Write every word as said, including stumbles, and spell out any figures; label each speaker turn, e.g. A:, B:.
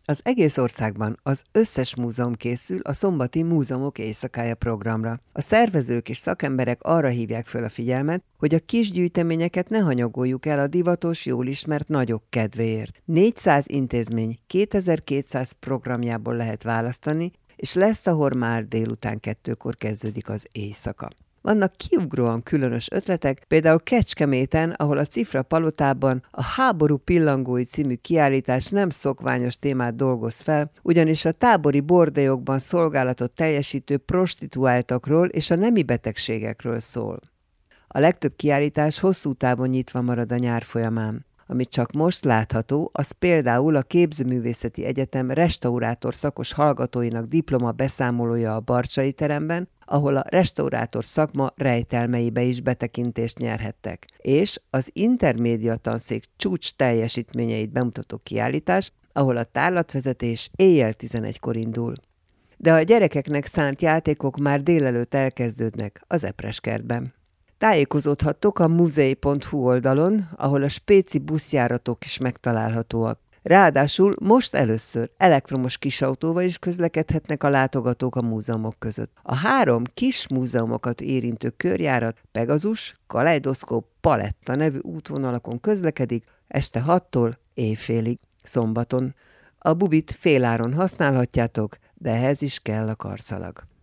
A: Az egész országban az összes múzeum készül a szombati Múzeumok Éjszakája programra. A szervezők és szakemberek arra hívják föl a figyelmet, hogy a kis gyűjteményeket ne hanyagoljuk el a divatos, jól ismert nagyok kedvéért. négyszáz intézmény kétezer-kétszáz programjából lehet választani, és lesz, ahol már délután kettőkor kezdődik az éjszaka. Vannak kiugróan különös ötletek, például Kecskeméten, ahol a Cifra palotában a Háború pillangói című kiállítás nem szokványos témát dolgoz fel, ugyanis a tábori bordélyokban szolgálatot teljesítő prostituáltakról és a nemi betegségekről szól. A legtöbb kiállítás hosszú távon nyitva marad a nyár folyamán. Amit csak most látható, az például a Képzőművészeti Egyetem restaurátor szakos hallgatóinak diploma beszámolója a Barcsay teremben, ahol a restaurátor szakma rejtelmeibe is betekintést nyerhettek, és az intermédia tanszék csúcs teljesítményeit bemutató kiállítás, ahol a tárlatvezetés éjjel tizenegykor indul. De a gyerekeknek szánt játékok már délelőtt elkezdődnek az Epreskertben. Tájékozódhattok a muzei pont hu oldalon, ahol a spéci buszjáratok is megtalálhatóak. Ráadásul most először elektromos kisautóval is közlekedhetnek a látogatók a múzeumok között. A három kis múzeumokat érintő körjárat Pegazus, Kaleidoszkóp, Paletta nevű útvonalakon közlekedik este hattól éjfélig, szombaton. A bubit féláron használhatjátok, de ehhez is kell a karszalag.